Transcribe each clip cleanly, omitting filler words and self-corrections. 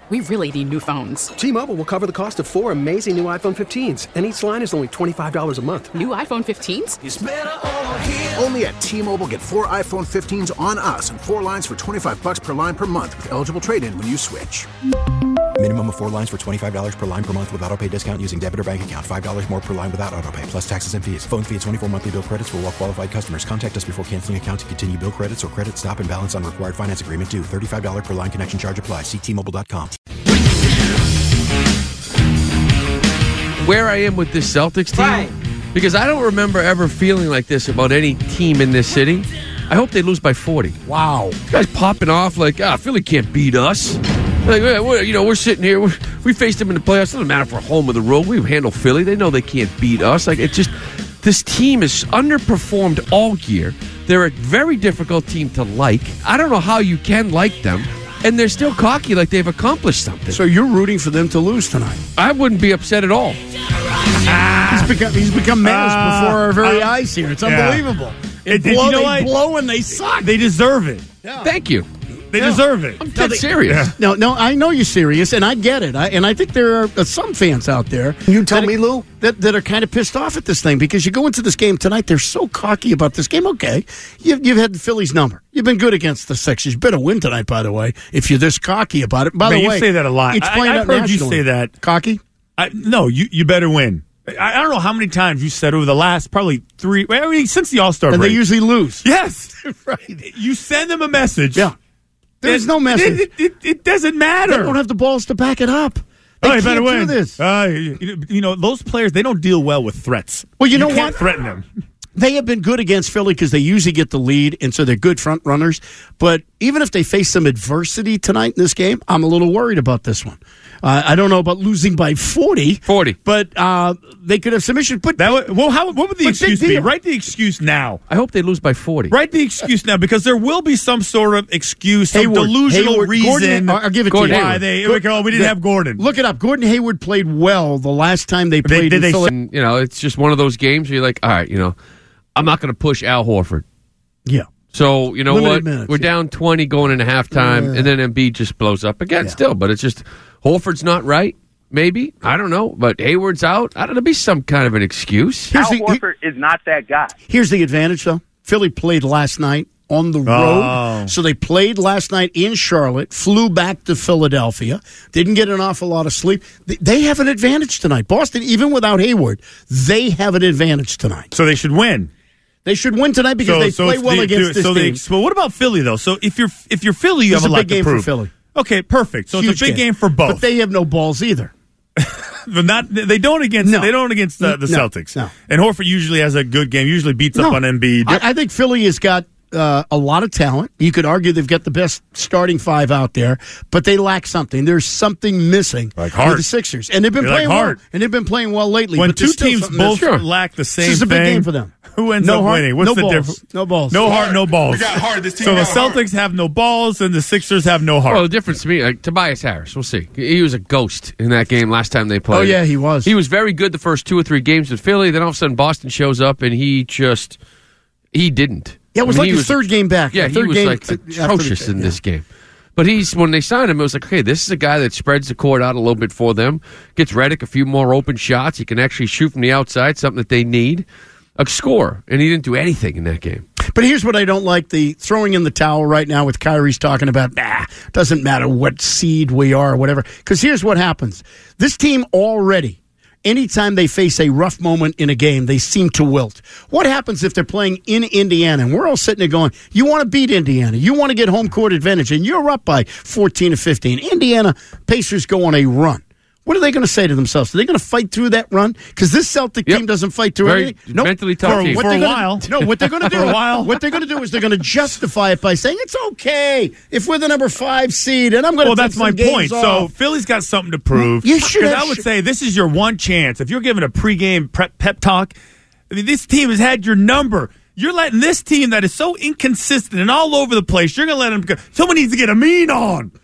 we really need new phones. T-Mobile will cover the cost of 4 amazing new iPhone 15s, and each line is only $25 a month. New iPhone 15s? It's better over here. Only at T-Mobile, get 4 iPhone 15s on us and 4 lines for $25 per line per month with eligible trade-in when you switch. Minimum of 4 lines for $25 per line per month with autopay discount using debit or bank account. $5 more per line without autopay, plus taxes and fees. Phone fee at 24 monthly bill credits for well-qualified customers. Contact us before canceling account to continue bill credits or credit stop and balance on required finance agreement due. $35 per line connection charge applies. See T-Mobile.com. Where I am with this Celtics team, Right. because I don't remember ever feeling like this about any team in this city. I hope they lose by 40. Wow. You guys popping off like, Philly can't beat us. Like, we're sitting here. We faced them in the playoffs. It doesn't matter if we're home or the road. We handle Philly. They know they can't beat us. Like, it's just, this team is underperformed all year. They're a very difficult team to like. I don't know how you can like them. And they're still cocky like they've accomplished something. So you're rooting for them to lose tonight? I wouldn't be upset at all. He's become menace before our very eyes here. It's unbelievable. They blow and they suck. They deserve it. Yeah. Thank you. They deserve it. I'm dead serious. No, I know you're serious, and I get it. I think there are some fans out there. You tell me, Lou? That are kind of pissed off at this thing because you go into this game tonight, they're so cocky about this game. Okay, you've had the Phillies number. You've been good against the Sixers. You better win tonight, by the way, if you're this cocky about it. By the way, you say that a lot. I've heard you say that. Cocky? No, you better win. I don't know how many times you said over the last probably 3, since the All-Star break. And they usually lose. Yes. Right. You send them a message. Yeah. There's no message. It doesn't matter. They don't have the balls to back it up. They can't better do this. Those players, they don't deal well with threats. Well, you know can't what? Threaten them. They have been good against Philly because they usually get the lead, and so they're good front runners. But even if they face some adversity tonight in this game, I'm a little worried about this one. I don't know about losing by 40. But they could have some issues. But what would the excuse be? Write the excuse now. I hope they lose by 40. Write the excuse now because there will be some sort of excuse, some delusional reason. Gordon, I'll give it Gordon to you. Why we didn't have Gordon. Look it up. Gordon Hayward played well the last time they played in Philly. It's just one of those games where you're like, all right, I'm not going to push Al Horford. Yeah. So, you know Limited what? minutes, We're down 20 going into halftime, and then Embiid just blows up again still. But it's just, Horford's not right, maybe. I don't know. But Hayward's out. I don't know. There'll be some kind of an excuse. Al Horford is not that guy. Here's the advantage, though. Philly played last night on the road. So they played last night in Charlotte, flew back to Philadelphia, didn't get an awful lot of sleep. They have an advantage tonight. Boston, even without Hayward, they have an advantage tonight. So they should win. They should win tonight because they play well against this team. Well, what about Philly, though? So if you're Philly, you have a lot to prove. It's a big game for Philly. Okay, perfect. So it's a big game for both. But they have no balls either. They don't against the Celtics. No. And Horford usually has a good game. Usually beats up on Embiid. I think Philly has got a lot of talent. You could argue they've got the best starting 5 out there, but they lack something. There's something missing with the Sixers, and they've been playing well. And they've been playing well lately. When but two teams both lack the same thing, this is a big game for them. Who ends up winning? What's the difference? No balls. No heart, no balls. We got heart. This team so the got Celtics have no balls, and the Sixers have no heart. Well, the difference to me, like Tobias Harris, we'll see. He was a ghost in that game last time they played. Oh, yeah, he was. He was very good the first 2 or 3 games with Philly. Then all of a sudden Boston shows up, and he didn't. Yeah, it was like his third game back. Yeah, he was like atrocious in this game. But when they signed him, it was like, okay, this is a guy that spreads the court out a little bit for them, gets Redick a few more open shots. He can actually shoot from the outside, something that they need. A score, and he didn't do anything in that game. But here's what I don't like, the throwing in the towel right now with Kyrie's talking about, doesn't matter what seed we are or whatever. Because here's what happens. This team already, anytime they face a rough moment in a game, they seem to wilt. What happens if they're playing in Indiana, and we're all sitting there going, you want to beat Indiana, you want to get home court advantage, and you're up by 14 or 15. Indiana Pacers go on a run. What are they going to say to themselves? Are they going to fight through that run? Because this Celtic team doesn't fight through anything. Mentally tough team. For a while. No, what they're going to do what they're going to do is they're going to justify it by saying it's okay if we're the number 5 seed, and I'm going to. Well, that's my point. So Philly's got something to prove. You should. I would say this is your one chance. If you're giving a pregame pep talk, I mean, this team has had your number. You're letting this team that is so inconsistent and all over the place. You're going to let them go. Someone needs to get a mean on.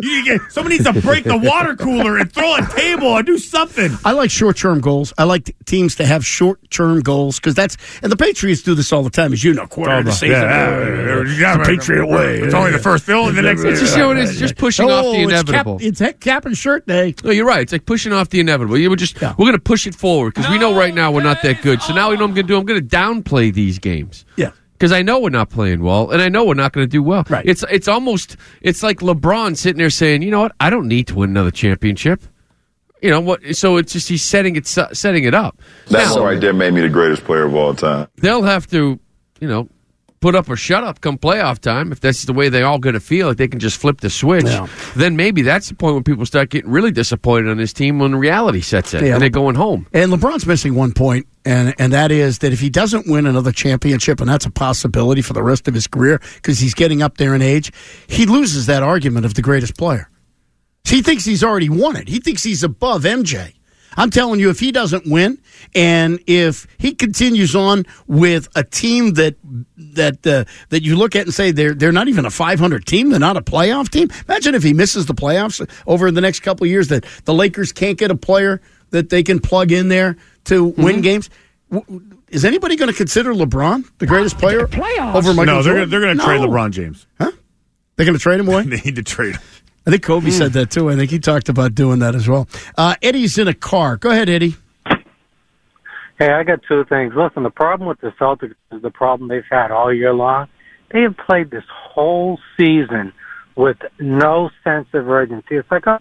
Somebody needs to break the water cooler and throw a table or do something. I like short-term goals. I like teams to have short-term goals because and the Patriots do this all the time, as you know. Quarter of the season, the Patriot way. It's only the first fill, and the next. It's just, it's just pushing off the inevitable. It's cap and shirt day. No, you're right. It's like pushing off the inevitable. We're going to push it forward because we know right now we're not that good. So now we know what I'm going to do. I'm going to downplay these games. Yeah. Because I know we're not playing well, and I know we're not going to do well. Right. It's like LeBron sitting there saying, you know what, I don't need to win another championship. You know what? So it's just he's setting it up. That one right there made me the greatest player of all time. They'll have to, put up or shut up come playoff time. If that's the way they're all going to feel, like they can just flip the switch, then maybe that's the point when people start getting really disappointed on this team when reality sets in and they're going home. And LeBron's missing one point, and that is that if he doesn't win another championship, and that's a possibility for the rest of his career because he's getting up there in age, he loses that argument of the greatest player. He thinks he's already won it. He thinks he's above MJ. I'm telling you, if he doesn't win, and if he continues on with a team that you look at and say they're not even a 500 team, they're not a playoff team. Imagine if he misses the playoffs over the next couple of years, that the Lakers can't get a player that they can plug in there to win games. Is anybody going to consider LeBron the greatest player over Michael Jordan? No, they're going to trade LeBron James. Huh? They're going to trade him away? They need to trade him. I think Kobe said that, too. I think he talked about doing that as well. Eddie's in a car. Go ahead, Eddie. Hey, I got two things. Listen, the problem with the Celtics is the problem they've had all year long. They have played this whole season with no sense of urgency. It's like,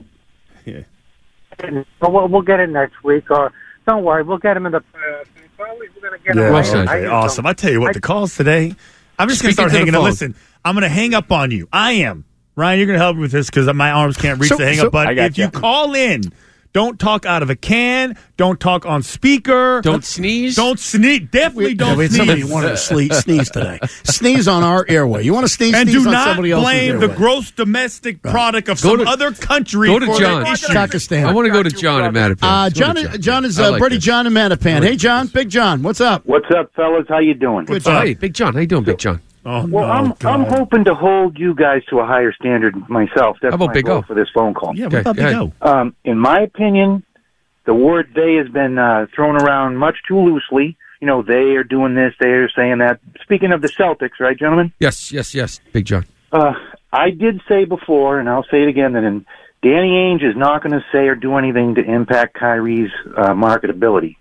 we'll get it next week, or don't worry, we'll get him in the playoffs. Probably we're going to get him. Awesome. I tell you what, the calls today, I'm just going to start hanging up. Listen, I'm going to hang up on you. I am. Ryan, you're going to help me with this because my arms can't reach the hang-up button. If you call in, don't talk out of a can. Don't talk on speaker. Don't sneeze. Don't sneeze. Definitely don't sneeze. Somebody wanted to sneeze today. Sneeze on our airway. You want to sneeze? And sneeze do on not somebody else's blame airway. the gross domestic product of some other country. Go to for John. Pakistan. I want to go to John in Mattapan. John is Brody John in Mattapan. Hey, John. Big John. What's up? What's up, fellas? How you doing? Good. Hey, Big John. How you doing, Big John? Oh, well, I'm hoping to hold you guys to a higher standard myself. That's my goal for this phone call. Yeah, what about Big O? In my opinion, the word "they" has been thrown around much too loosely. You know, they are doing this, they are saying that. Speaking of the Celtics, right, gentlemen? Yes, Big John. I did say before, and I'll say it again, that Danny Ainge is not going to say or do anything to impact Kyrie's marketability.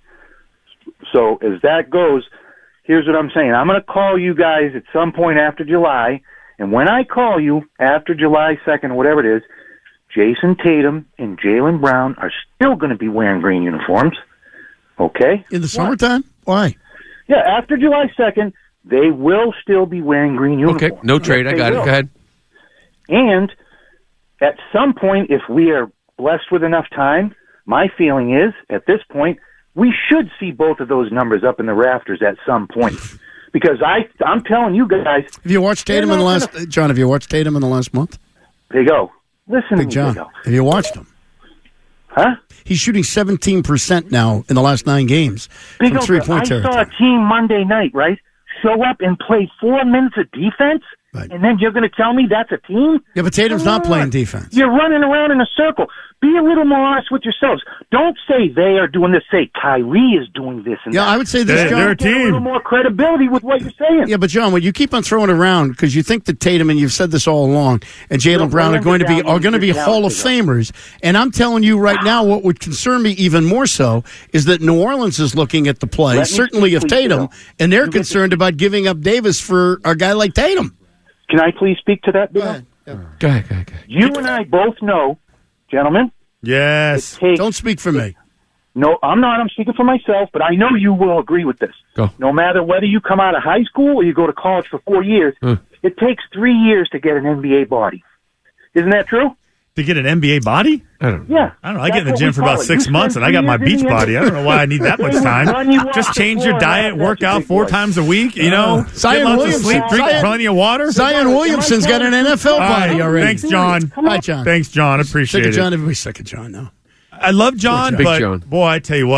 So as that goes, here's what I'm saying. I'm going to call you guys at some point after July, and when I call you after July 2nd, whatever it is, Jason Tatum and Jaylen Brown are still going to be wearing green uniforms, okay? In the summertime? Why? Yeah, after July 2nd, they will still be wearing green uniforms. Okay, no trade. I got it. Go ahead. And at some point, if we are blessed with enough time, my feeling is, at this point, we should see both of those numbers up in the rafters at some point. Because I'm telling you guys... Have you watched Tatum in the last... John, have you watched Tatum in the last month? There you go. Listen Big to me, John, have you watched him? Huh? He's shooting 17% now in the last 9 games from three-point territory. I saw a team Monday night, right, show up and play 4 minutes of defense, and then you're going to tell me that's a team? Yeah, but Tatum's not playing defense. You're running around in a circle. Be a little more honest with yourselves. Don't say they are doing this. Say Kyrie is doing this and that. I would say this, John. They're a team. A little more credibility with what you're saying. Yeah, but John, when you keep on throwing around, because you think that Tatum, and you've said this all along, and Jaylen Brown are going to be Hall of Famers, and I'm telling you right now, what would concern me even more so is that New Orleans is looking at the play, certainly of Tatum, and they're concerned about giving up Davis for a guy like Tatum. Can I please speak to that, Bill? Go ahead. You and I both know, gentlemen. Yes. Don't speak for me. No, I'm not. I'm speaking for myself, but I know you will agree with this. Go. No matter whether you come out of high school or you go to college for 4 years, it takes 3 years to get an NBA body. Isn't that true? To get an NBA body? I don't know. Yeah. I don't know. I get in the gym for about 6 months, and I got my beach body. I don't know why I need that much time. Just change your diet, work out 4 times a week, you know, Zion get lots Williamson, of sleep, drink plenty of water. Zion Williamson's got an NFL body already. Thanks, John. Hi, John. Thanks, John. Appreciate it. John. Everybody's sick of John now. I love John, Big but John. boy, I tell you what,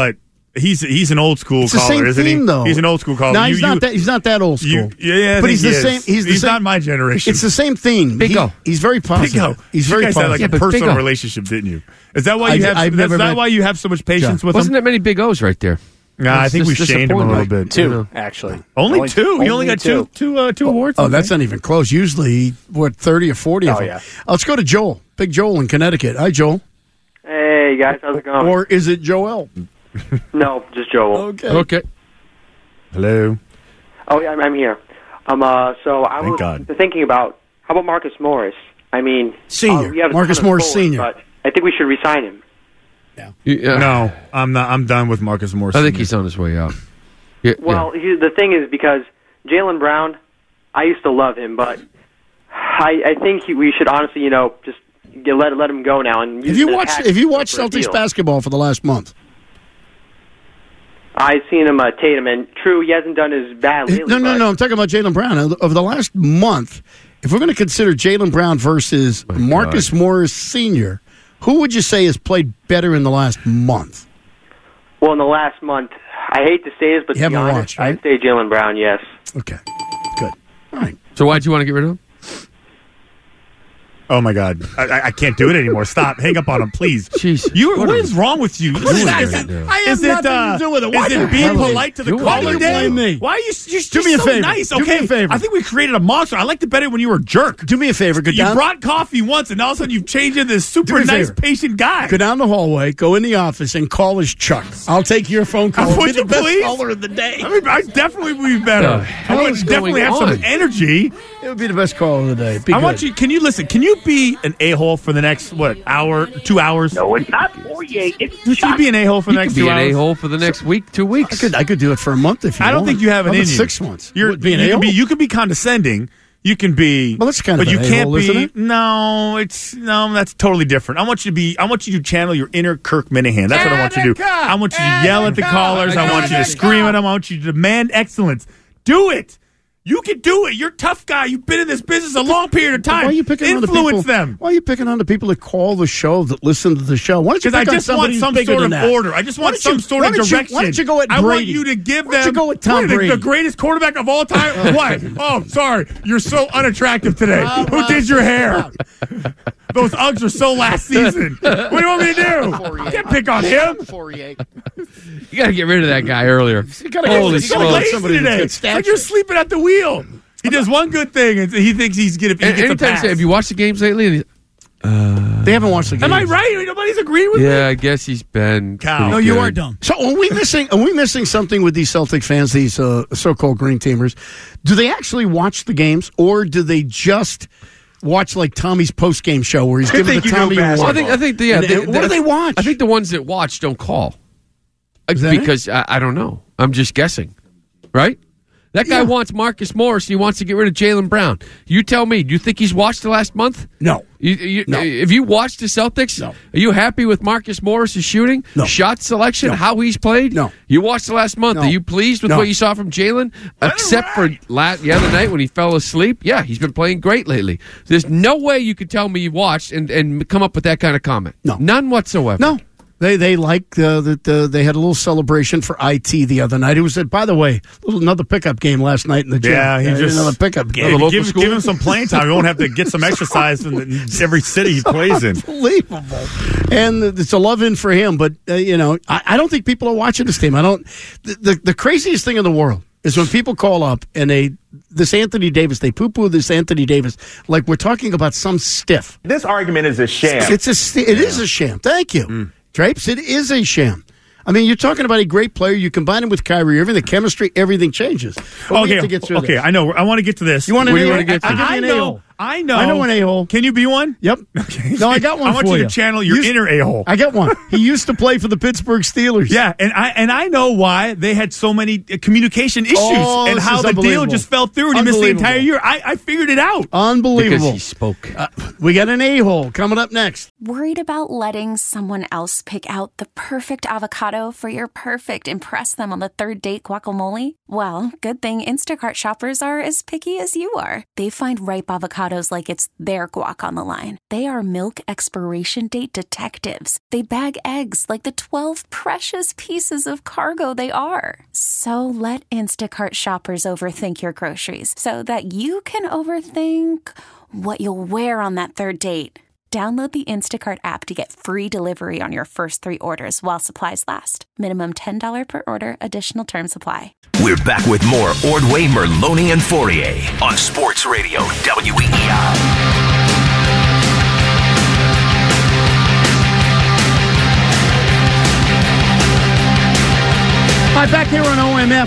He's an old school It's the caller, same isn't theme, he? though. He's an old school caller. No, he's not that old school. Yeah, but he's the same. He's not my generation. It's the same theme. Big O. He's very positive. Big O. He's very you guys positive. had like a personal relationship, didn't you? Is that why you why you have so much patience with him? Wasn't that many Big O's right there? Nah, I think we shamed him a little bit. 2, actually. Only 2? You only got two awards? Oh, that's not even close. Usually, 30 or 40 of them. Yeah. Let's go to Joel. Big Joel in Connecticut. Hi, Joel. Hey, guys. How's it going? Or is it Joel? No, just Joel. Okay. Hello. Oh, yeah, I'm here. So I was thinking about, how about Marcus Morris? I mean, Senior. Marcus Morris Senior. But I think we should re-sign him. Yeah. No, I'm not. I'm done with Marcus Morris. I think he's on his way out. Yeah, Well, the thing is, because Jaylen Brown, I used to love him, but I think we should honestly, just let him go now. And Have you watched Celtics basketball for the last month? I've seen him Tatum, and true, he hasn't done as bad lately. No. I'm talking about Jaylen Brown. Over the last month, if we're going to consider Jaylen Brown versus Marcus Morris Sr., who would you say has played better in the last month? Well, in the last month, I hate to say this, but to be honest, I'd say Jaylen Brown, yes. Okay, good. All right. So why'd you want to get rid of him? Oh my God, I can't do it anymore. Stop, hang up on him, please. Jeez, what is wrong with you? I have nothing to do with it. Is it being polite to the caller? Me? Why are you do me a favor? Nice. Do me a favor. I think we created a monster. I liked it better when you were a jerk. Do me a favor. You brought coffee once, and all of a sudden you've changed into this super nice, patient guy. Go down the hallway, go in the office, and call us Chuck. I'll take your phone call. Would you best please? caller of the day. I mean, I definitely would be better. I would definitely have some energy. It would be the best call of the day. I want you. Can you listen? Can you be an a-hole for the next hour, 2 hours? No, it's not 48. Would you be an a-hole for the next 2 hours? Be an a-hole for the next week, 2 weeks. I could do it for a month if you want. I don't think you have it in you. 6 months. You can be condescending. You can be. Well, that's kind of. But you can't be. Isn't it? No, that's totally different. I want you to channel your inner Kirk Minahan. That's what I want you to do. I want you to yell at the callers. I want you to scream at them. I want you to demand excellence. Do it. You can do it. You're a tough guy. You've been in this business a long period of time. Why are you picking on the Influence people? them. Why are you picking on the people that call the show, that listen to the show? Why don't you? Because I just want some sort of order. I just want some sort of direction. Why don't you go at Brady? I want you to give them. Why don't you go with Tom Brady? The greatest quarterback of all time. What? Oh, sorry. You're so unattractive today. Who did your hair? Those Uggs are so last season. What do you want me to do? You can't pick on him. 48. You got to get rid of that guy earlier. Holy smokes! Today. Like you're sleeping at the wheel. He does one good thing, and he thinks he's going to get a pass. Have you watched the games lately? They haven't watched the games. Am I right? Nobody's agreeing with me? Yeah, I guess he's been. No, you are dumb. So are we missing something with these Celtic fans, these so-called green teamers? Do they actually watch the games, or do they just watch like Tommy's post-game show where he's giving the Tommy award? I think what do they watch? I think the ones that watch don't call. Because I don't know. I'm just guessing. Right? That guy wants Marcus Morris. He wants to get rid of Jaylen Brown. You tell me. Do you think he's watched the last month? No. No. If you watched the Celtics, are you happy with Marcus Morris' shooting? No. Shot selection? No. How he's played? No. You watched the last month. No. Are you pleased with what you saw from Jaylen? Except for the other night when he fell asleep? Yeah, he's been playing great lately. There's no way you could tell me you watched and come up with that kind of comment. No. None whatsoever. No. They like that they had a little celebration for IT the other night. It was, by the way, another pickup game last night in the gym. Yeah, another pickup game. Give him some playing time. He won't have to get some exercise in every city he plays in. Unbelievable. And it's a love in for him. But, I don't think people are watching this team. The craziest thing in the world is when people call up and they poo-poo this Anthony Davis like we're talking about some stiff. This argument is a sham. It is a sham. Thank you. Drapes, it is a sham. I mean, you're talking about a great player. You combine him with Kyrie Irving, the chemistry, everything changes. But we have to get through this. I know. I want to get to this. You want to get to? I know. I know an a-hole. Can you be one? Yep. Okay. No, I got one. I want for you to channel your inner a-hole. I got one. He used to play for the Pittsburgh Steelers. Yeah, and I know why they had so many communication issues and how the deal just fell through and he missed the entire year. I figured it out. Unbelievable. Because he spoke. We got an a-hole coming up next. Worried about letting someone else pick out the perfect avocado for your perfect impress them on the third date guacamole? Well, good thing Instacart shoppers are as picky as you are. They find ripe avocado avocados like it's their guac on the line. They are milk expiration date detectives. They bag eggs like the 12 precious pieces of cargo they are. So let Instacart shoppers overthink your groceries so that you can overthink what you'll wear on that third date. Download the Instacart app to get free delivery on your first 3 orders while supplies last. Minimum $10 per order. Additional terms apply. We're back with more Ordway, Merloni, and Fourier on Sports Radio WEEI. All right, back here on OMF,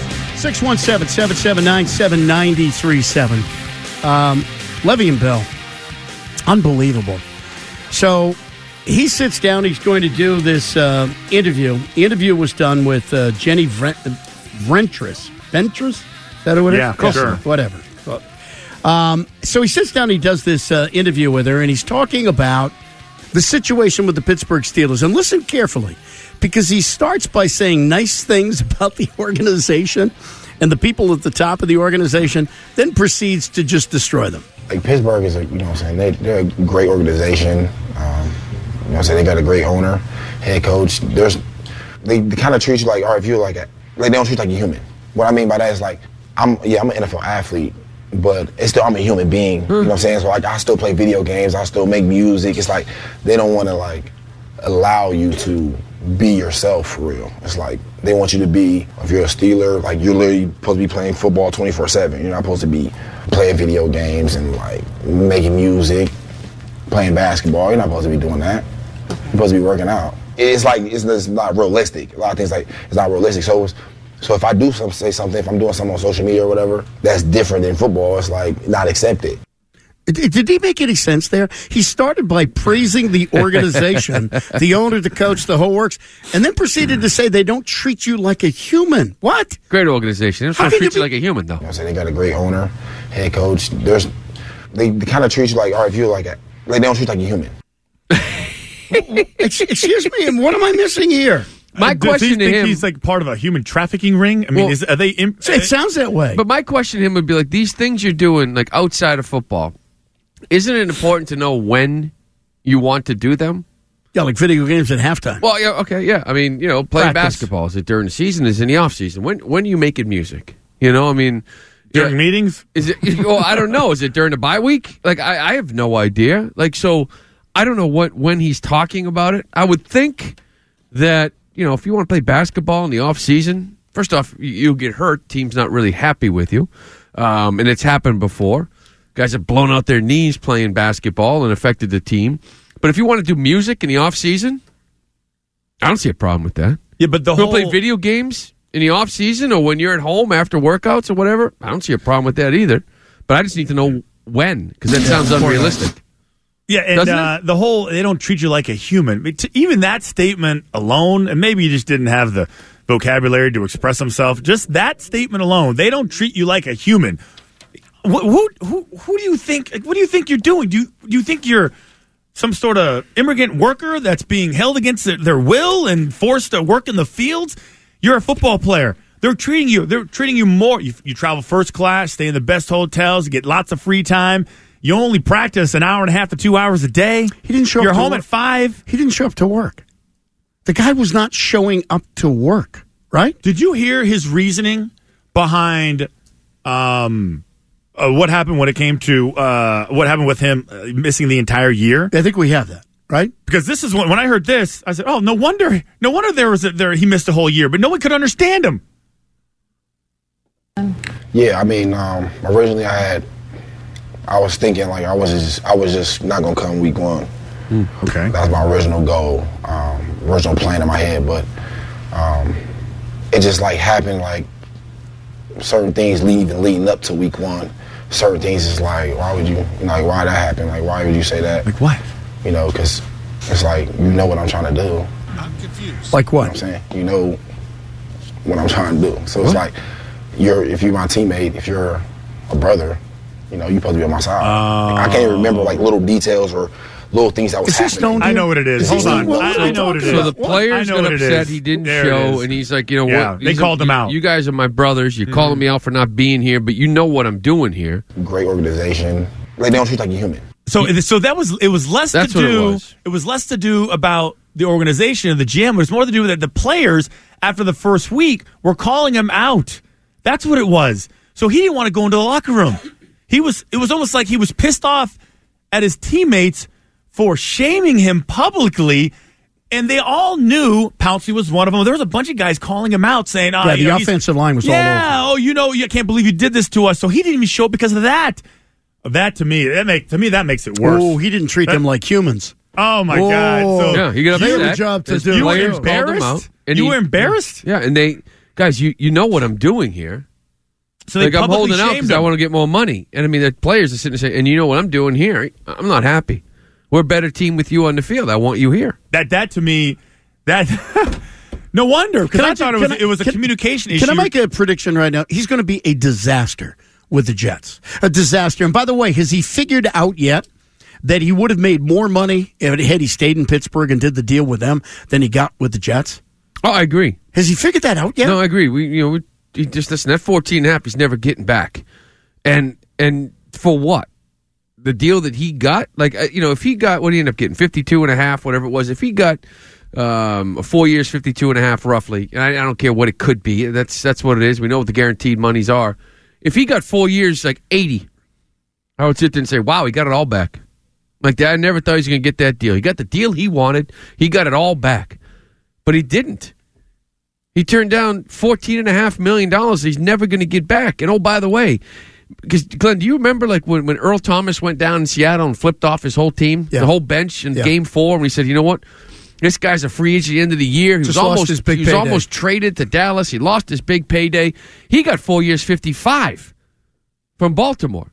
617-779-7937. Levy and Bill, unbelievable. So he sits down. He's going to do this interview. The interview was done with Jenny Ventris. Ventris? Is that what it is? Yeah, sure. Whatever. So he sits down. He does this interview with her, and he's talking about the situation with the Pittsburgh Steelers. And listen carefully, because he starts by saying nice things about the organization and the people at the top of the organization, then proceeds to just destroy them. Like Pittsburgh is you know what I'm saying, they're a great organization. You know what I'm saying, they got a great owner, head coach. They kind of treat you like, all right, if you're like they don't treat you like a human. What I mean by that is like, I'm an NFL athlete, but it's still, I'm a human being. You know what I'm saying? So like, I still play video games, I still make music. It's like, they don't want to like allow you to be yourself for real. It's like, they want you to be, if you're a Steeler, like you're literally supposed to be playing football 24/7. You're not supposed to be playing video games and like making music, playing basketball. You're not supposed to be doing that. You're supposed to be working out. It's like, it's not realistic. A lot of things like, it's not realistic. So if I do say something, if I'm doing something on social media or whatever, that's different than football. It's like not accepted. Did he make any sense there? He started by praising the organization, the owner, the coach, the whole works, and then proceeded to say they don't treat you like a human. What? Great organization. They don't treat you like a human, though. You know what I'm saying? They got a great owner, head coach. They kind of treat you like, all right, if you're like they don't treat you like a human. Excuse me, and what am I missing here? My question to him, he's like part of a human trafficking ring. I mean, are they? It sounds that way. But my question to him would be like, these things you're doing, like outside of football, isn't it important to know when you want to do them? Yeah, like video games at halftime. Well, yeah, okay, yeah. I mean, you know, playing basketball, is it during the season? Is it in the off season? When are you making music? You know, I mean, during meetings? Is it? Well, I don't know. Is it during the bye week? Like, I have no idea. Like, so I don't know when he's talking about it. I would think that, you know, if you want to play basketball in the off season, first off, you'll get hurt. Team's not really happy with you, and it's happened before. Guys have blown out their knees playing basketball and affected the team. But if you want to do music in the off season, I don't see a problem with that. Yeah, but you play video games in the off season or when you're at home after workouts or whatever, I don't see a problem with that either. But I just need to know when, because that sounds unrealistic. Yeah, and the whole, they don't treat you like a human. Even that statement alone, and maybe you just didn't have the vocabulary to express himself, just that statement alone, they don't treat you like a human. Who do you think? What do you think you're doing? Do you think you're some sort of immigrant worker that's being held against their will and forced to work in the fields? You're a football player. They're treating you more. You travel first class, stay in the best hotels, you get lots of free time. You only practice an hour and a half to 2 hours a day. He didn't show You're up. You're home at 5. He didn't show up to work. The guy was not showing up to work. Right? Did you hear his reasoning behind? What happened when it came to what happened with him missing the entire year? I think we have that, right? Because this is when I heard this, I said, "Oh, no wonder he missed a whole year," but no one could understand him. Yeah, I mean, originally I was thinking like I was just not gonna come week 1. Okay, that was my original goal, original plan in my head, but it just like happened like certain things leading up to week 1. Certain things is like, why would you like, why that happened? Like, why would you say that? Like what? You know, because it's like, you know what I'm trying to do. I'm confused. Like what? You know what I'm saying? You know what I'm trying to do. So it's like, if you're my teammate, if you're a brother, you know, you're supposed to be on my side. I can't even remember like little details or little things that was happening. I know what it is. Hold on. I know what it is. So the players got upset he didn't show, and he's like, you know what? They called him out. You guys are my brothers. You're calling me out for not being here, but you know what I'm doing here. Great organization, they don't treat like a human. So it was less That's to what it do. was. It was less to do about the organization of the GM. It was more to do with that the players after the first week were calling him out. That's what it was. So he didn't want to go into the locker room. It was almost like he was pissed off at his teammates for shaming him publicly, and they all knew Pouncey was one of them. There was a bunch of guys calling him out, saying, the offensive line was all over. Yeah, I can't believe you did this to us. So he didn't even show up because of that. That to me that makes it worse. Oh, he didn't treat them like humans. Oh my God! So yeah, he got upset. You have a job to do. You were embarrassed. You were embarrassed. Yeah, and guys, you know what I'm doing here. So they I'm holding out because I want to get more money. And I mean, the players are sitting there saying, and you know what I'm doing here? I'm not happy. We're a better team with you on the field. I want you here. That to me, no wonder, because I thought it was a communication issue. Can I make a prediction right now? He's going to be a disaster with the Jets. A disaster. And by the way, has he figured out yet that he would have made more money had he stayed in Pittsburgh and did the deal with them than he got with the Jets? Oh, I agree. Has he figured that out yet? No, I agree. He just listen. That 14.5, he's never getting back, and for what? The deal that he got, if he got what he ended up getting 52.5, whatever it was. If he got 4 years, 52.5, roughly, and I don't care what it could be. That's what it is. We know what the guaranteed monies are. If he got 4 years, 80, I would sit there and say, "Wow, he got it all back." Like that, I never thought he was going to get that deal. He got the deal he wanted. He got it all back, but he didn't. He turned down $14.5 million he's never going to get back. And, oh, by the way, because, Glenn, do you remember when Earl Thomas went down in Seattle and flipped off his whole team, the whole bench in Game 4, and he said, you know what, this guy's a free agent at the end of the year. He was almost traded to Dallas. He lost his big payday. He got 4 years, 55 from Baltimore.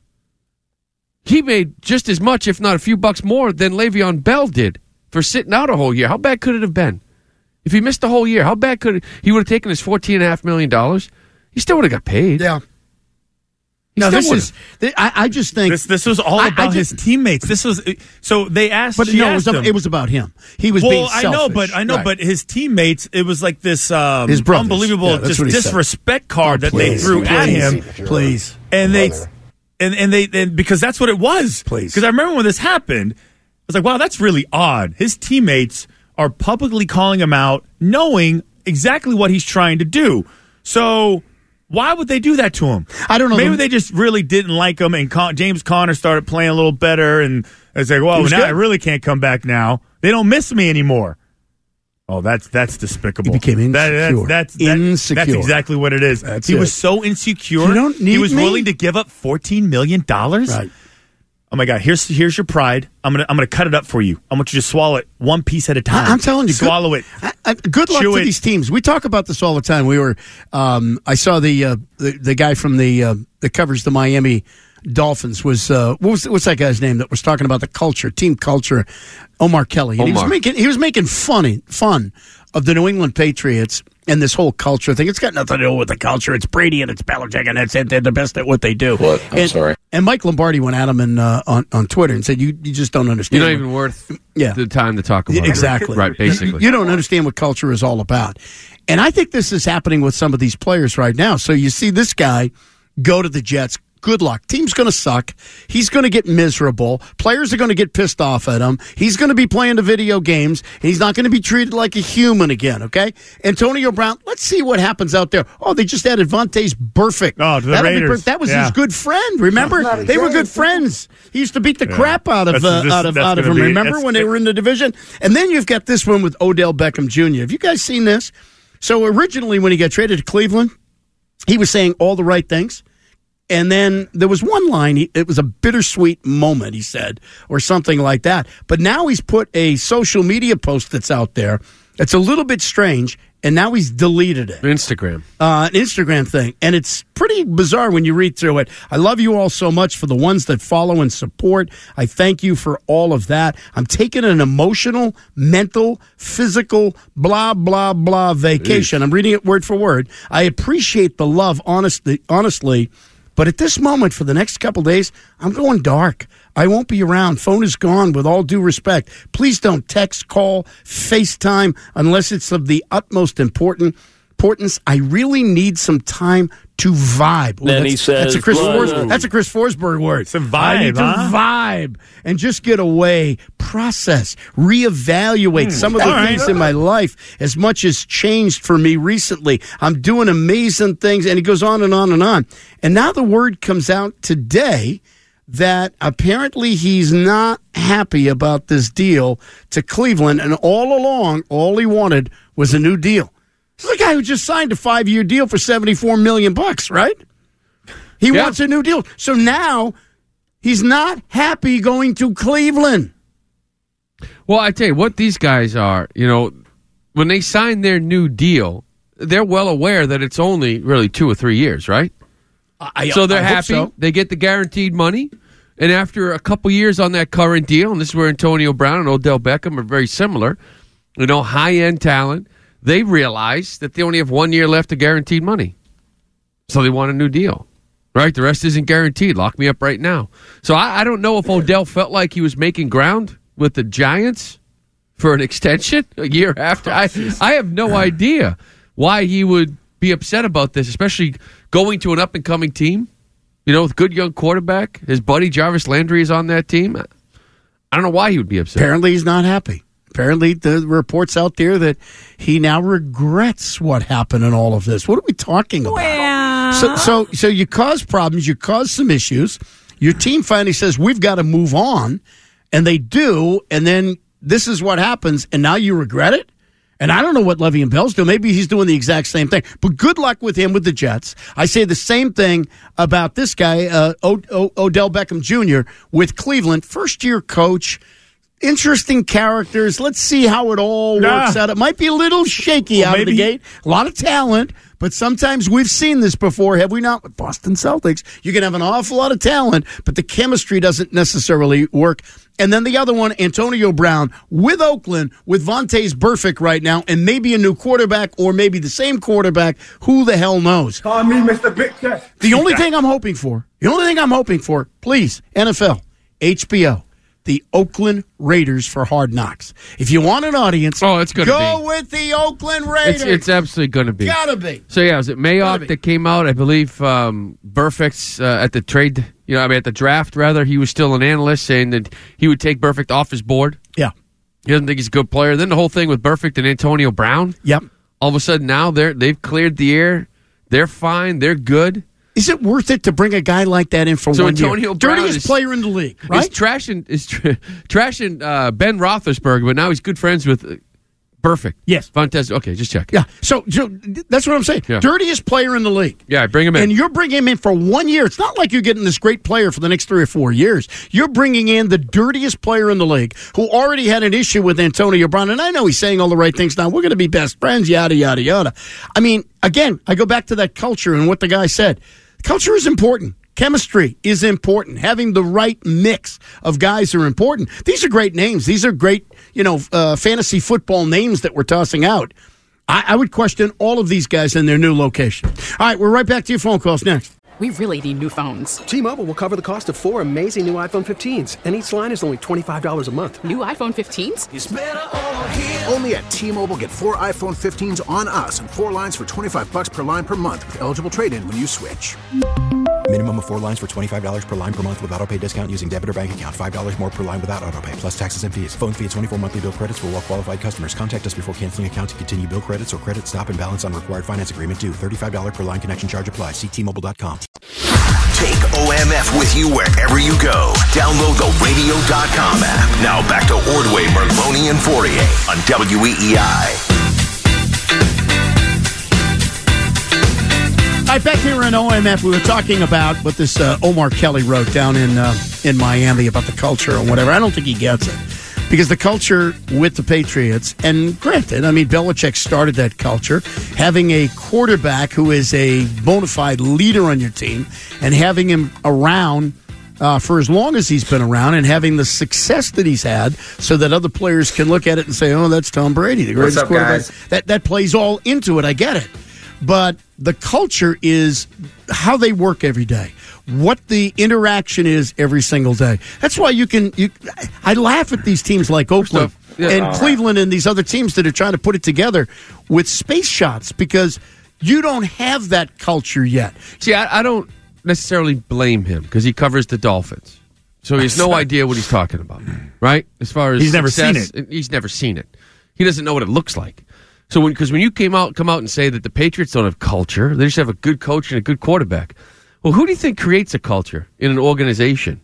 He made just as much, if not a few bucks more, than Le'Veon Bell did for sitting out a whole year. How bad could it have been? If he missed the whole year, how bad could he would have taken his $14.5 million? He still would have got paid. Yeah. No, I just think this was all about his teammates. This was so they asked, but it was about him. He was being selfish. I know, but his teammates. It was like this his unbelievable disrespect card that they threw at him. Please, and they because that's what it was. Please, because I remember when this happened, I was like, wow, that's really odd. His teammates are publicly calling him out, knowing exactly what he's trying to do. So why would they do that to him? I don't know. Maybe they just really didn't like him, and James Conner started playing a little better, and it's like, well, now I really can't come back now. They don't miss me anymore. Oh, that's despicable. He became insecure. That's insecure. That's exactly what it is. He was so insecure. You don't need he was me? willing to give up $14 million. Right. Oh my God! Here's your pride. I'm gonna cut it up for you. I want you to swallow it one piece at a time. I'm telling you, swallow it. Good luck to these teams. We talk about this all the time. We were. I saw the guy from that covers the Miami Dolphins was what's that guy's name that was talking about the culture, team culture, Omar Kelly. And he was making fun of the New England Patriots and this whole culture thing. It's got nothing to do with the culture. It's Brady and it's Belichick, and that's it. They're the best at what they do. What? I'm sorry. And Mike Lombardi went at him on Twitter and said, "You just don't understand. You're not even worth the time to talk about exactly. it." Right, basically. You don't understand what culture is all about. And I think this is happening with some of these players right now. So you see this guy go to the Jets. Good luck. Team's going to suck. He's going to get miserable. Players are going to get pissed off at him. He's going to be playing the video games. And he's not going to be treated like a human again, okay? Antonio Brown, let's see what happens out there. Oh, they just added Vontaze Burfict. Oh, to the Raiders. That was his good friend, remember? They were good friends. He used to beat the crap out of him, remember, when they were in the division? And then you've got this one with Odell Beckham Jr. Have you guys seen this? So originally when he got traded to Cleveland, he was saying all the right things. And then there was one line, it was a bittersweet moment, he said, or something like that. But now he's put a social media post that's out there. It's a little bit strange, and now he's deleted it. Instagram. An Instagram thing. And it's pretty bizarre when you read through it. I love you all so much for the ones that follow and support. I thank you for all of that. I'm taking an emotional, mental, physical, blah, blah, blah vacation. I'm reading it word for word. I appreciate the love, honestly. But at this moment, for the next couple days, I'm going dark. I won't be around. Phone is gone, with all due respect. Please don't text, call, FaceTime, unless it's of the utmost importance. I really need some time to vibe. Then he says, that's a Chris Forsberg word. Some vibe, I need to vibe and just get away, process, reevaluate. Some of the things in my life, as much as changed for me recently. I'm doing amazing things, and he goes on and on and on. And now the word comes out today that apparently he's not happy about this deal to Cleveland, and all along, all he wanted was a new deal. This is a guy who just signed a 5-year deal for $74 million, right? He wants a new deal. So now he's not happy going to Cleveland. Well, I tell you what these guys are, when they sign their new deal, they're well aware that it's only really 2 or 3 years, right? So they're happy. So. They get the guaranteed money. And after a couple years on that current deal, and this is where Antonio Brown and Odell Beckham are very similar, high-end talent, they realize that they only have 1 year left of guaranteed money. So they want a new deal, right? The rest isn't guaranteed. Lock me up right now. So I don't know if Odell felt like he was making ground with the Giants for an extension a year after. I have no idea why he would be upset about this, especially going to an up-and-coming team, with good young quarterback. His buddy Jarvis Landry is on that team. I don't know why he would be upset. Apparently he's not happy. Apparently, the report's out there that he now regrets what happened in all of this. What are we talking about? Well. So you cause problems, you cause some issues. Your team finally says, we've got to move on. And they do. And then this is what happens. And now you regret it? And I don't know what Le'Veon Bell's doing. Maybe he's doing the exact same thing. But good luck with him with the Jets. I say the same thing about this guy, Odell Beckham Jr. with Cleveland. First-year coach. Interesting characters. Let's see how it all works out. It might be a little shaky out of the gate. A lot of talent, but sometimes we've seen this before, have we not? With Boston Celtics, you can have an awful lot of talent, but the chemistry doesn't necessarily work. And then the other one, Antonio Brown with Oakland, with Vontaze Burfict right now, and maybe a new quarterback or maybe the same quarterback. Who the hell knows? Call me Mr. Big Chest. The only thing I'm hoping for, please, NFL, HBO, the Oakland Raiders for Hard Knocks. If you want an audience, go with the Oakland Raiders. It's absolutely going to be. Gotta be. So, was it Mayock that came out? I believe Burfict's at the trade, at the draft, rather. He was still an analyst saying that he would take Burfict off his board. Yeah. He doesn't think he's a good player. Then the whole thing with Burfict and Antonio Brown. Yep. All of a sudden now they've cleared the air. They're fine. They're good. Is it worth it to bring a guy like that in for 1 year? Antonio Brown dirtiest player in the league, right? He's trashing Ben Roethlisberger, but now he's good friends with Burfict. Yes. Fantastic. Okay, just check. Yeah, so that's what I'm saying. Yeah. Dirtiest player in the league. Yeah, bring him in. And you're bringing him in for 1 year. It's not like you're getting this great player for the next 3 or 4 years. You're bringing in the dirtiest player in the league who already had an issue with Antonio Brown. And I know he's saying all the right things now. We're going to be best friends, yada, yada, yada. I mean, again, I go back to that culture and what the guy said. Culture is important. Chemistry is important. Having the right mix of guys are important. These are great names. These are great, fantasy football names that we're tossing out. I would question all of these guys in their new location. All right, we're right back to your phone calls next. We really need new phones. T-Mobile will cover the cost of 4 amazing new iPhone 15s, and each line is only $25 a month. New iPhone 15s? It's better over here. Only at T-Mobile, get 4 iPhone 15s on us and 4 lines for $25 per line per month with eligible trade-in when you switch. Minimum of 4 lines for $25 per line per month with auto-pay discount using debit or bank account. $5 more per line without auto-pay, plus taxes and fees. Phone fee at 24 monthly bill credits for well-qualified customers. Contact us before canceling account to continue bill credits or credit stop and balance on required finance agreement due. $35 per line connection charge applies. See T-Mobile.com. Take OMF with you wherever you go. Download the radio.com app. Now back to Ordway, Merloni, and Fourier on WEEI. All right, back here in OMF, we were talking about what this Omar Kelly wrote down in Miami about the culture or whatever. I don't think he gets it. Because the culture with the Patriots, and granted, I mean, Belichick started that culture, having a quarterback who is a bona fide leader on your team and having him around for as long as he's been around and having the success that he's had so that other players can look at it and say, oh, that's Tom Brady, the greatest quarterback. That plays all into it. I get it. But the culture is how they work every day, what the interaction is every single day. That's why I laugh at these teams like Oakland and Cleveland and these other teams that are trying to put it together with space shots because You don't have that culture yet. See, I don't necessarily blame him because he covers the Dolphins. So he has no idea what he's talking about, right? As far as he's never seen it. He's never seen it. He doesn't know what it looks like. So because when you come out and say that the Patriots don't have culture, they just have a good coach and a good quarterback. Well, who do you think creates a culture in an organization?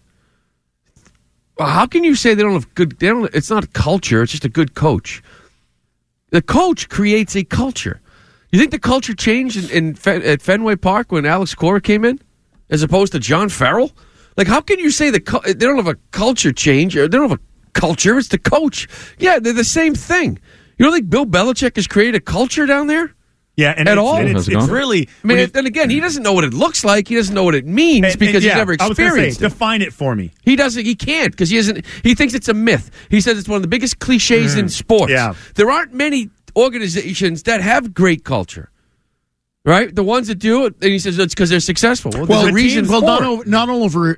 Well, how can you say they don't have good? It's not a culture. It's just a good coach. The coach creates a culture. You think the culture changed at Fenway Park when Alex Cora came in, as opposed to John Farrell? Like, how can you say they don't have a culture change? Or they don't have a culture. It's the coach. Yeah, they're the same thing. You don't think Bill Belichick has created a culture down there? Yeah, and at all. It's really. I mean, then again, he doesn't know what it looks like. He doesn't know what it means because he's never experienced it. Define it for me. He doesn't. He can't because he isn't. He thinks it's a myth. He says it's one of the biggest cliches in sports. Yeah. There aren't many organizations that have great culture. Right, the ones that do it, and he says it's because they're successful. Well, the reason not over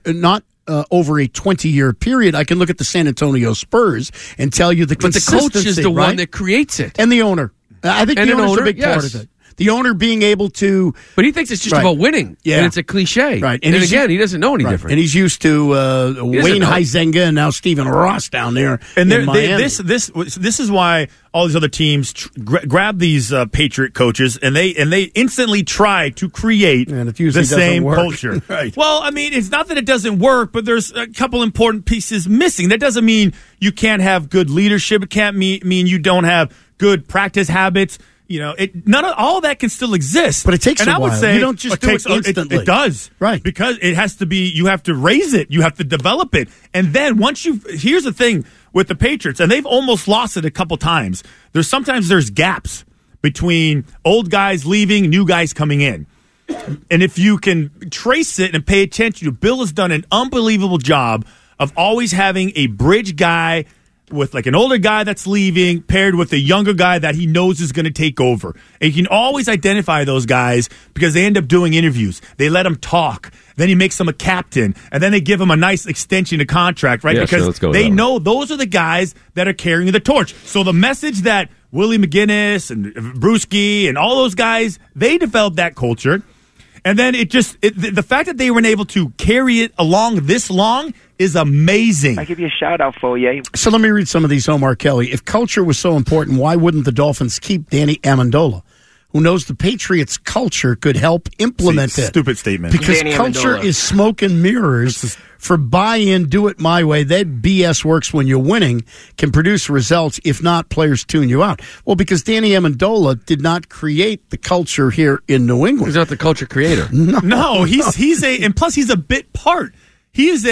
a 20-year period. I can look at the San Antonio Spurs and tell you the consistency. But the coach is the one that creates it, and the owner. I think the owner's a big part of it. The owner being able to... But he thinks it's just about winning. Yeah. And it's a cliche. Right. And again, he doesn't know any different. And he's used to Wayne Huizenga and now Stephen Ross down there in Miami. This is why all these other teams grab these Patriot coaches and they instantly try to create the same culture. Right. Well, I mean, it's not that it doesn't work, but there's a couple important pieces missing. That doesn't mean you can't have good leadership. It can't mean you don't have good practice habits. You know, all that can still exist, but it takes a while. I would say you don't just do it instantly. It does, right? Because it has to be. You have to raise it. You have to develop it, and then here's the thing with the Patriots, and they've almost lost it a couple times. Sometimes there's gaps between old guys leaving, new guys coming in, and if you can trace it and pay attention, Bill has done an unbelievable job of always having a bridge guy with like an older guy that's leaving paired with a younger guy that he knows is going to take over. And you can always identify those guys because they end up doing interviews. They let him talk. Then he makes them a captain. And then they give him a nice extension of contract, right? Yeah, because they know those are the guys that are carrying the torch. So the message that Willie McGinnis and Brewski and all those guys, they developed that culture. And then the fact that they were able to carry it along this long is amazing. I give you a shout out for you. So let me read some of these, Omar Kelly. If culture was so important, why wouldn't the Dolphins keep Danny Amendola, who knows the Patriots' culture could help implement it? Stupid statement. Because Danny culture Amendola is smoke and mirrors. For buy-in, do it my way. That BS works when you're winning, can produce results. If not, players tune you out. Well, because Danny Amendola did not create the culture here in New England. He's not the culture creator. No, he's and plus he's a bit part. He's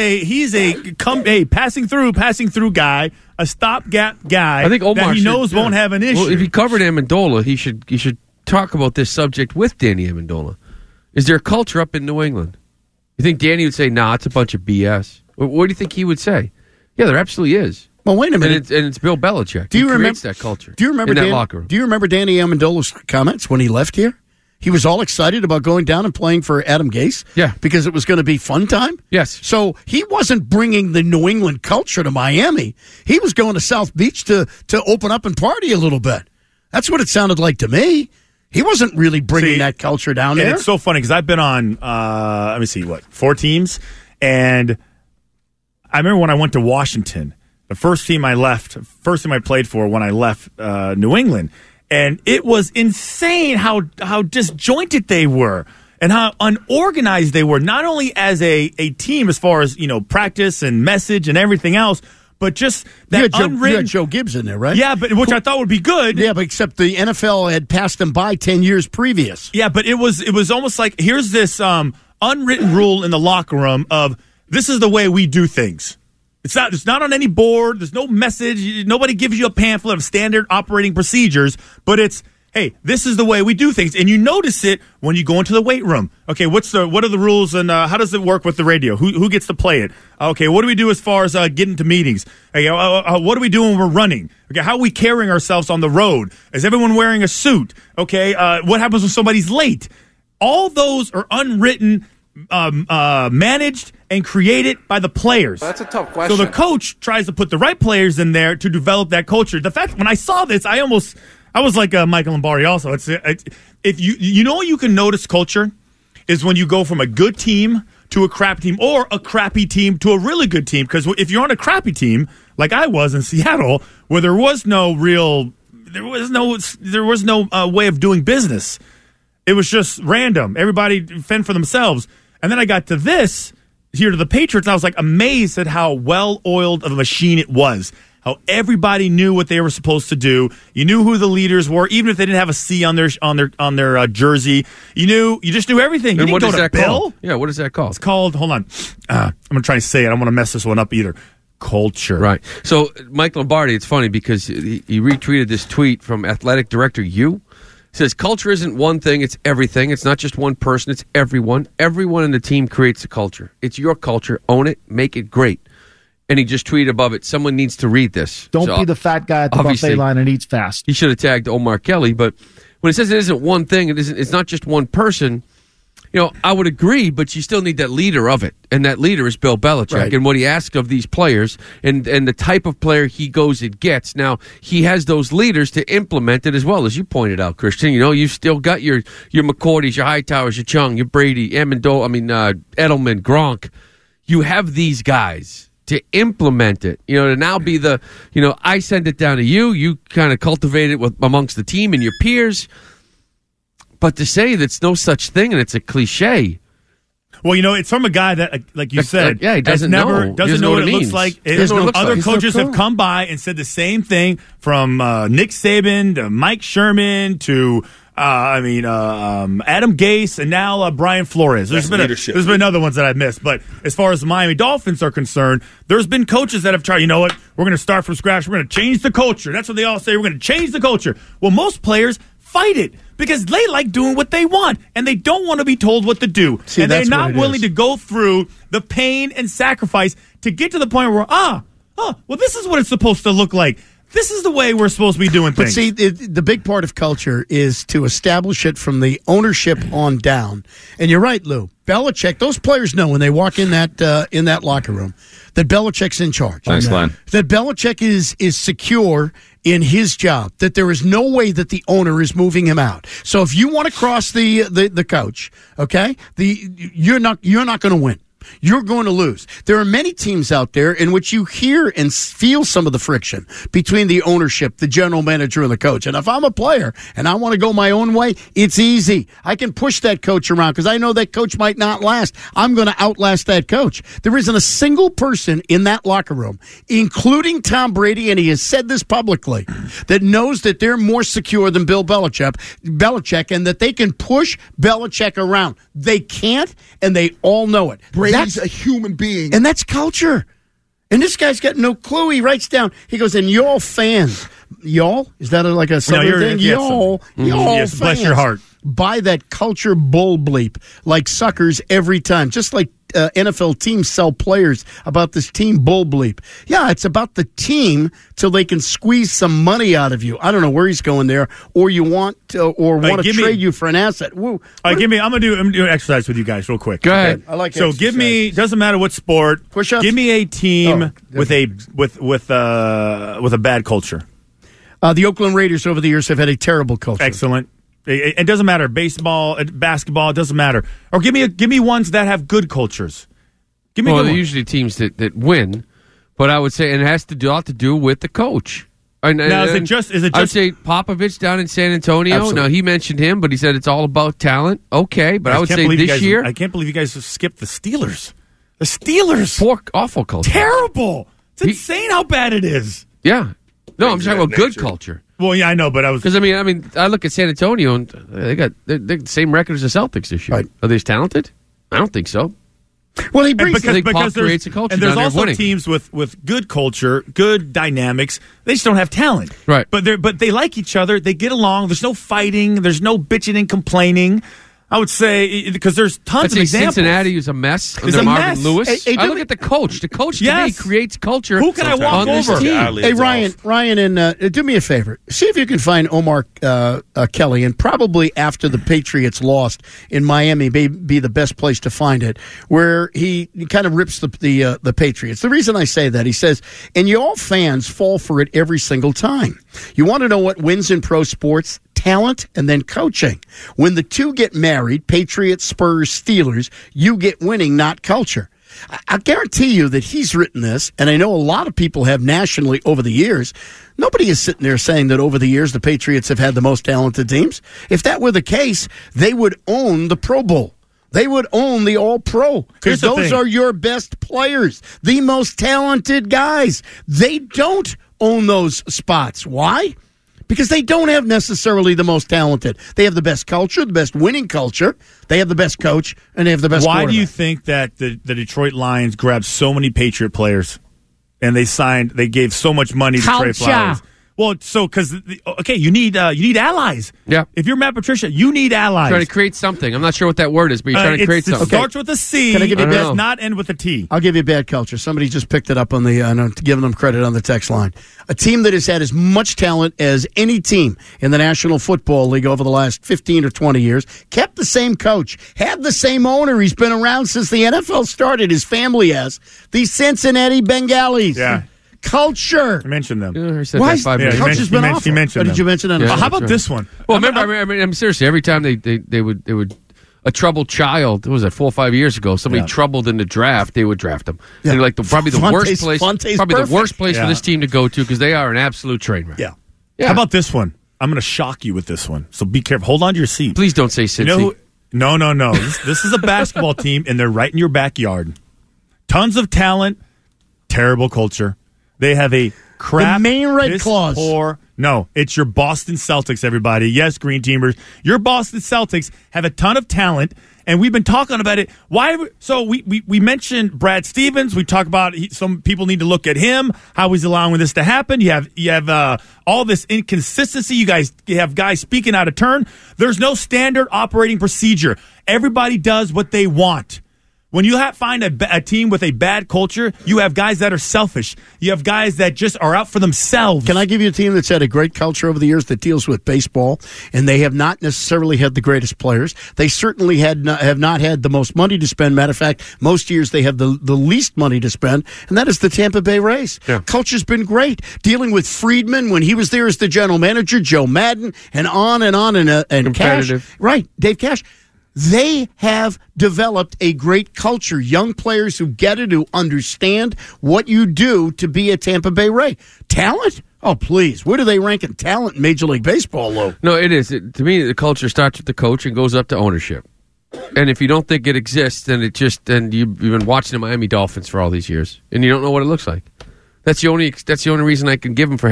a passing through guy, a stopgap guy. I think Omar that he knows won't have an issue. Well, if he covered Amendola, he should talk about this subject with Danny Amendola. Is there a culture up in New England? You think Danny would say, "Nah, it's a bunch of BS"? What do you think he would say? Yeah, there absolutely is. Well, wait a minute. And it's Bill Belichick. Do you remember that culture? Do you remember that locker room? Do you remember Danny Amendola's comments when he left here? He was all excited about going down and playing for Adam Gase. Yeah. Because it was going to be fun time. Yes. So he wasn't bringing the New England culture to Miami. He was going to South Beach to open up and party a little bit. That's what it sounded like to me. He wasn't really bringing that culture down there. It's so funny because I've been on, 4 teams. And I remember when I went to Washington, the first team I played for when I left New England. And it was insane how disjointed they were and how unorganized they were, not only as a team as far as, practice and message and everything else, but just that unwritten... You had Joe Gibbs in there, right? Yeah, but which I thought would be good. Yeah, but except the NFL had passed them by 10 years previous. Yeah, but it was almost like, here's this unwritten rule in the locker room of this is the way we do things. It's not on any board. There's no message. Nobody gives you a pamphlet of standard operating procedures, but it's, hey, this is the way we do things. And you notice it when you go into the weight room. Okay, what are the rules and how does it work with the radio? Who gets to play it? Okay, what do we do as far as getting to meetings? Okay, what do we do when we're running? Okay, how are we carrying ourselves on the road? Is everyone wearing a suit? Okay, what happens when somebody's late? All those are unwritten, managed and created by the players. That's a tough question. So the coach tries to put the right players in there to develop that culture. The fact when I saw this, I I was like Michael Lombardi also. If you know you can notice culture is when you go from a good team to a crappy team or a crappy team to a really good team. Because if you're on a crappy team, like I was in Seattle, where there was no way of doing business. It was just random. Everybody fend for themselves. And then I got to this, here to the Patriots, and I was like amazed at how well-oiled of a machine it was. How everybody knew what they were supposed to do. You knew who the leaders were, even if they didn't have a C on their jersey. You just knew everything. You and what didn't is go that to Bill. called? Yeah, what is that called? It's called, hold on. I'm going to try to say it. I don't want to mess this one up either. Culture. Right. So, Mike Lombardi, it's funny because he retweeted this tweet from Athletic Director Yu. It says, culture isn't one thing, it's everything. It's not just one person, it's everyone. Everyone in the team creates a culture. It's your culture. Own it. Make it great. And he just tweeted above it, someone needs to read this. Don't be the fat guy at the buffet line and eats fast. He should have tagged Omar Kelly, but when it says it isn't one thing, it's not just one person, I would agree, but you still need that leader of it. And that leader is Bill Belichick. Right. And what he asks of these players and the type of player he goes and gets. Now, he has those leaders to implement it as well, as you pointed out, Christian. You've still got your McCourtys, your Hightowers, your Chung, your Brady, Edelman, Gronk. You have these guys to implement it, to now be the, I send it down to you. You kind of cultivate it amongst the team and your peers. But to say that's no such thing and it's a cliche. Well, it's from a guy that, like you said, he doesn't know what it looks like. Other coaches have come by and said the same thing, from Nick Saban to Mike Sherman to Adam Gase, and now Brian Flores. There's been other ones that I've missed. But as far as the Miami Dolphins are concerned, there's been coaches that have tried, we're going to start from scratch. We're going to change the culture. That's what they all say. We're going to change the culture. Well, most players fight it because they like doing what they want, and they don't want to be told what to do. And they're not willing to go through the pain and sacrifice to get to the point where, well, this is what it's supposed to look like. This is the way we're supposed to be doing things. But see, the big part of culture is to establish it from the ownership on down. And you're right, Lou. Belichick, those players know when they walk in that locker room that Belichick's in charge. Thanks, Glenn. That Belichick is secure in his job, that there is no way that the owner is moving him out. So if you want to cross the coach, okay, you're not going to win. You're going to lose. There are many teams out there in which you hear and feel some of the friction between the ownership, the general manager, and the coach. And if I'm a player and I want to go my own way, it's easy. I can push that coach around because I know that coach might not last. I'm going to outlast that coach. There isn't a single person in that locker room, including Tom Brady, and he has said this publicly, that knows that they're more secure than Bill Belichick, and that they can push Belichick around. They can't, and they all know it. He's a human being. And that's culture. And this guy's got no clue. He writes down, he goes, and y'all fans. Y'all? Is that like a southern thing? Y'all fans. Bless your heart. Buy that culture bull bleep like suckers every time. Just like NFL teams sell players about this team bull bleep. Yeah, it's about the team till they can squeeze some money out of you. I don't know where he's going there, or you want to trade you for an asset. Woo. All right, I'm gonna do an exercise with you guys real quick. Go ahead. I like so. Exercise. Give me, doesn't matter what sport. Push-ups? Give me a team with a bad culture. The Oakland Raiders over the years have had a terrible culture. Excellent. It doesn't matter. Baseball, basketball, it doesn't matter. Or give me ones that have good cultures. Give me. Well, they're usually teams that win, but I would say it has a lot to do with the coach. Now, is it just? I would say Popovich down in San Antonio. Absolutely. Now, he mentioned him, but he said it's all about talent. Okay, but I would say this year. I can't believe you guys skipped the Steelers. The Steelers. Awful culture. Terrible. It's insane how bad it is. Yeah. No, I'm talking about good culture. Well, yeah, I know, but I was because I look at San Antonio and they're the same record as the Celtics this year. Right. Are they as talented? I don't think so. Well, he brings because creates a culture. And there's down also there teams with good culture, good dynamics. They just don't have talent, right? But they like each other. They get along. There's no fighting. There's no bitching and complaining. I would say because there's tons of examples. Cincinnati is a mess. It's a Marvin mess. Lewis. Hey, I look at the coach. The coach to me creates culture. Who can I walk on this over? team. Hey, Ryan, and do me a favor. See if you can find Omar Kelly, and probably after the Patriots lost in Miami, may be the best place to find it, where he kind of rips the Patriots. The reason I say that, he says, and you all fans fall for it every single time. You want to know what wins in pro sports? Talent and then coaching. When the two get married, Patriots, Spurs, Steelers, you get winning, not culture. I guarantee you that he's written this, and I know a lot of people have nationally over the years. Nobody is sitting there saying that over the years the Patriots have had the most talented teams. If that were the case, they would own the Pro Bowl. They would own the All-Pro because those are your best players, the most talented guys. They don't own those spots. Why? Because they don't have necessarily the most talented. They have the best culture, the best winning culture. They have the best coach, and they have the best Why do you quarterback. think that the Detroit Lions grabbed so many Patriot players and they gave so much money to Trey Flowers? Well, because you need allies. Yeah. If you're Matt Patricia, you need allies. Trying to create something. I'm not sure what that word is, but you're trying to create something. It starts with a C. Can I give you and bad- does not end with a T. I'll give you bad culture. Somebody just picked it up on the, I'm giving them credit on the text line. A team that has had as much talent as any team in the National Football League over the last 15 or 20 years, kept the same coach, had the same owner. He's been around since the NFL started. His family has. The Cincinnati Bengalis. Yeah. Culture. I mentioned them. I said Why? that 5 minutes. Culture's been awful. He mentioned Did you mention that? Yeah, how about right. this one? Well, I'm seriously, every time they would a troubled child, what was that, 4 or 5 years ago, somebody troubled in the draft, they would draft them. Yeah. They're like probably the worst place perfect. for this team to go to because they are an absolute train wreck. Yeah. How about this one? I'm going to shock you with this one. So be careful. Hold on to your seat. Please don't say Cincy. No. This is a basketball team, and they're right in your backyard. Tons of talent, terrible culture. They have a crap. The main red clause. No, it's your Boston Celtics, everybody. Yes, Green Teamers. Your Boston Celtics have a ton of talent, and we've been talking about it. So we mentioned Brad Stevens. We talk about some people need to look at him, how he's allowing this to happen. You have all this inconsistency. You have guys speaking out of turn. There's no standard operating procedure. Everybody does what they want. When you find a team with a bad culture, you have guys that are selfish. You have guys that just are out for themselves. Can I give you a team that's had a great culture over the years that deals with baseball, and they have not necessarily had the greatest players. They certainly have not had the most money to spend. Matter of fact, most years they have the least money to spend, and that is the Tampa Bay Rays. Yeah. Culture's been great. Dealing with Friedman when he was there as the general manager, Joe Madden, and on, and Cash. Right, Dave Cash. They have developed a great culture. Young players who get it, who understand what you do to be a Tampa Bay Ray. Talent? Oh, please. Where do they rank in talent in Major League Baseball, Lou? No, it is. To me, the culture starts with the coach and goes up to ownership. And if you don't think it exists, then you've been watching the Miami Dolphins for all these years, and you don't know what it looks like. That's the only reason I can give him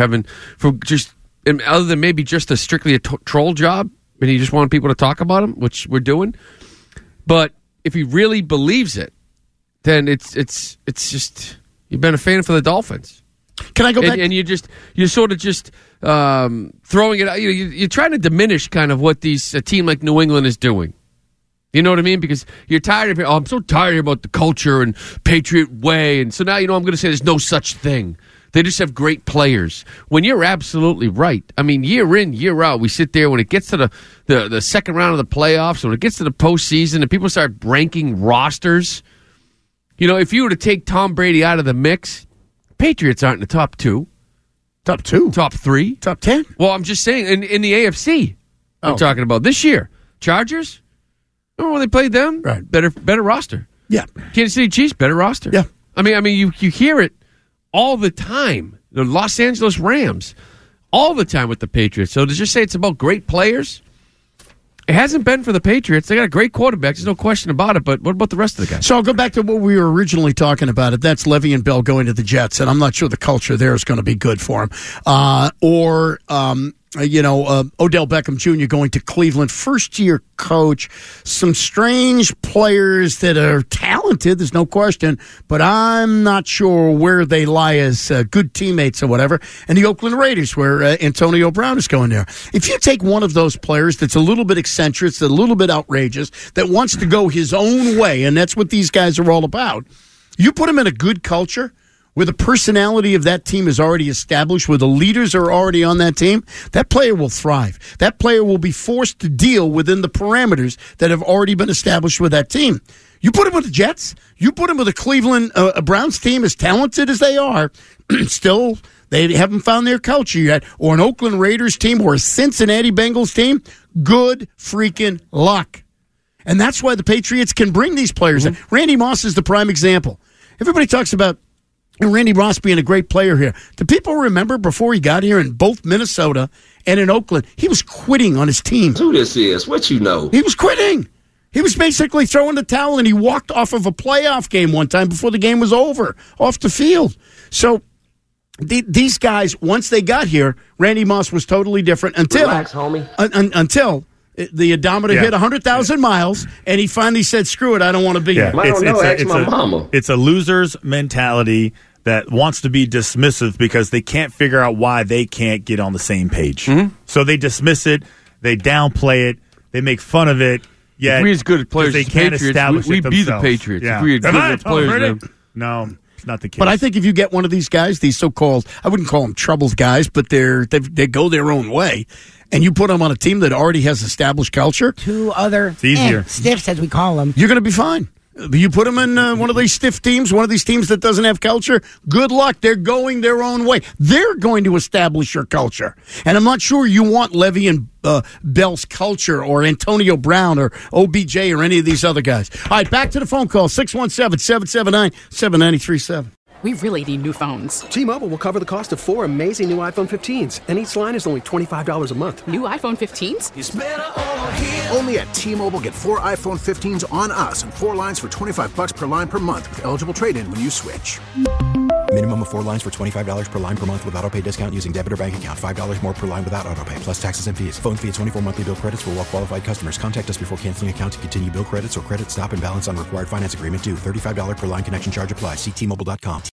other than maybe just strictly a troll job. And he just wanted people to talk about him, which we're doing. But if he really believes it, then it's just you've been a fan for the Dolphins. Can I go back? And you're sort of just throwing it out. You're trying to diminish kind of what a team like New England is doing. You know what I mean? Because you're tired of it. Oh, I'm so tired about the culture and Patriot way. And so now, I'm going to say there's no such thing. They just have great players. When you're absolutely right. I mean, year in, year out, we sit there when it gets to the second round of the playoffs, when it gets to the postseason, and people start ranking rosters. If you were to take Tom Brady out of the mix, Patriots aren't in the top 2. Top 2? Top 3? Top 10? Well, I'm just saying, in the AFC, I'm talking about this year. Chargers? Remember when they played them? Right. Better roster. Yeah. Kansas City Chiefs, better roster. Yeah. I mean, you hear it all the time. The Los Angeles Rams, all the time with the Patriots. So to just say it's about great players, it hasn't been for the Patriots. They got a great quarterback. There's no question about it. But what about the rest of the guys? So I'll go back to what we were originally talking about. That's Levy and Bell going to the Jets, and I'm not sure the culture there is going to be good for them. Odell Beckham Jr. going to Cleveland, first-year coach, some strange players that are talented, there's no question, but I'm not sure where they lie as good teammates or whatever, and the Oakland Raiders, where Antonio Brown is going there. If you take one of those players that's a little bit eccentric, that's a little bit outrageous, that wants to go his own way, and that's what these guys are all about, you put him in a good culture, where the personality of that team is already established, where the leaders are already on that team, that player will thrive. That player will be forced to deal within the parameters that have already been established with that team. You put him with the Jets, you put him with a Cleveland Browns team, as talented as they are, still, they haven't found their culture yet, or an Oakland Raiders team or a Cincinnati Bengals team, good freaking luck. And that's why the Patriots can bring these players in. Randy Moss is the prime example. Everybody talks about Randy Moss being a great player here. Do people remember before he got here in both Minnesota and in Oakland, he was quitting on his team? Who this is? What you know? He was quitting. He was basically throwing the towel, and he walked off of a playoff game one time before the game was over, off the field. So these guys, once they got here, Randy Moss was totally different until Relax, homie. Until the odometer hit 100,000 miles, and he finally said, screw it, I don't want to be here. I don't know, ask my mama. It's a loser's mentality that wants to be dismissive because they can't figure out why they can't get on the same page. So they dismiss it, they downplay it, they make fun of it, yet if we as good at players they as can't Patriots, establish we'd it be the themselves. Patriots. Yeah. If we had good at players. No, it's not the case. But I think if you get one of these guys, these so-called, I wouldn't call them troubled guys, but they go their own way, and you put them on a team that already has established culture, two other easier. Stiffs, as we call them, you're going to be fine. You put them in one of these stiff teams, one of these teams that doesn't have culture, good luck. They're going their own way. They're going to establish your culture. And I'm not sure you want Levy and Bell's culture or Antonio Brown or OBJ or any of these other guys. All right, back to the phone call, 617-779-7937. We really need new phones. T-Mobile will cover the cost of 4 amazing new iPhone 15s, and each line is only $25 a month. New iPhone 15s? It's better over here. Only at T-Mobile, get 4 iPhone 15s on us and 4 lines for $25 per line per month with eligible trade-in when you switch. Minimum of 4 lines for $25 per line per month with autopay discount using debit or bank account. $5 more per line without autopay, plus taxes and fees. Phone fee at 24 monthly bill credits for well-qualified customers. Contact us before canceling account to continue bill credits or credit stop and balance on required finance agreement due. $35 per line connection charge applies. See T-Mobile.com.